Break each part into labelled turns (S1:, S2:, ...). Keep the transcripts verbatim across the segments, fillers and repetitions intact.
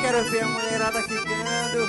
S1: quero ver a mulherada quicando.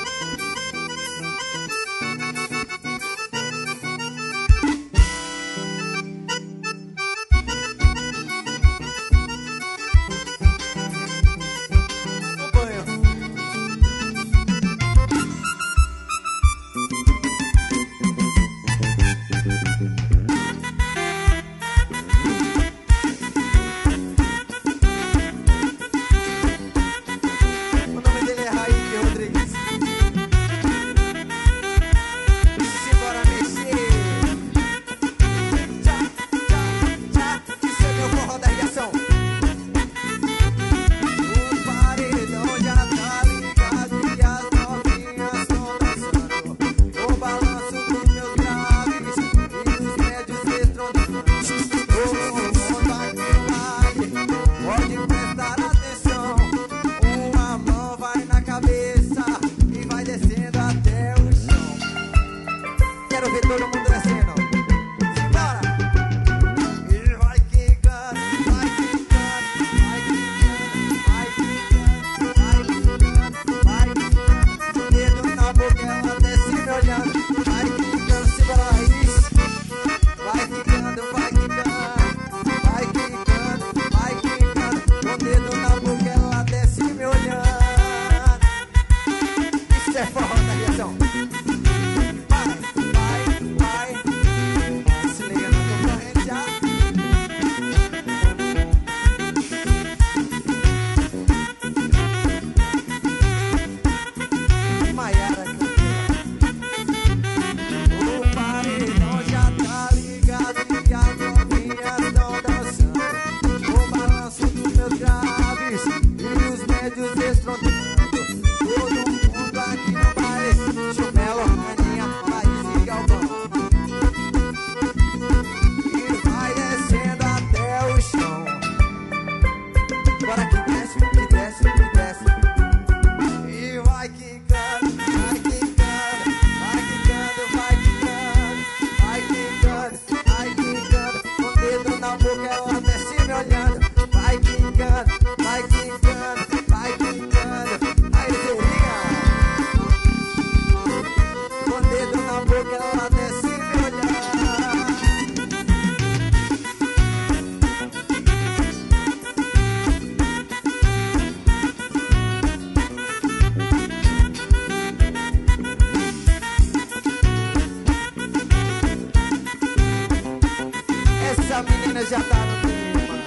S1: Essa menina já tá no clima.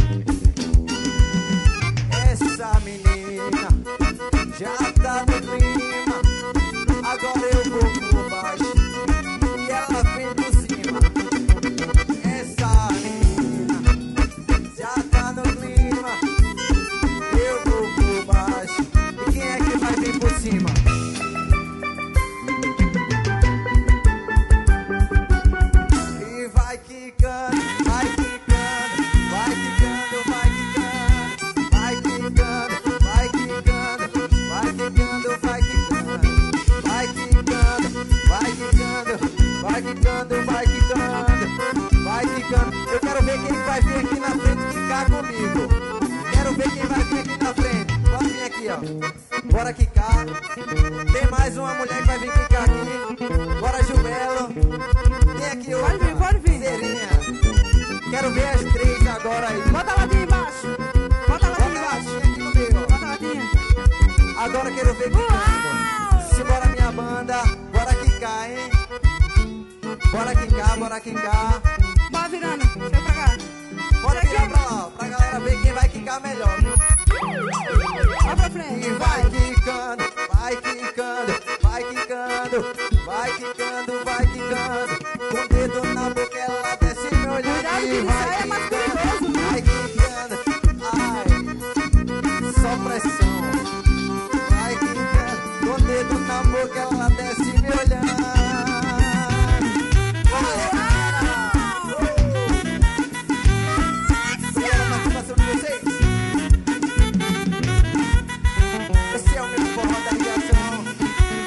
S1: Essa menina já tá no clima. Agora eu vou por baixo e ela vem por cima. Essa menina já tá no clima. Eu vou por baixo. E quem é que vai vir por cima? E vai quicando. Vai quicando, vai quicando, vai quicando. Eu quero ver quem vai vir aqui na frente quicar comigo. Quero ver quem vai vir aqui na frente. Pode vir aqui, ó. Bora quicar. Tem mais uma mulher que vai vir quicar aqui. Bora, Jumelo. Tem aqui outra.
S2: Pode vir, pode vir.
S1: Serinha. Quero ver as três agora aí.
S2: Bota a latinha embaixo. Bota a latinha embaixo.
S1: Aqui comigo, ó.
S2: Bota a latinha.
S1: Agora quero ver quicando. Simbora, minha banda. Bora quicar, hein? Bora quicar, bora quicar.
S2: Bora virando, chega pra cá.
S1: Bora virar pra lá, pra galera ver quem vai quicar melhor, viu?
S2: Vai pra frente.
S1: E vai quicando, vai quicando, vai quicando, vai quicando, vai quicando. Com o dedo na boca ela desce me olhando.
S2: Cuidado que
S1: E
S2: isso
S1: vai
S2: aí é mais
S1: quicando,
S2: perigoso, viu?
S1: vai quicando. Ai, só pressão. Vai quicando, com o dedo na boca ela desce me olhando. Esse é o meu forró da ligação.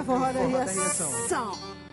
S2: forró da
S1: Forró da
S2: reação.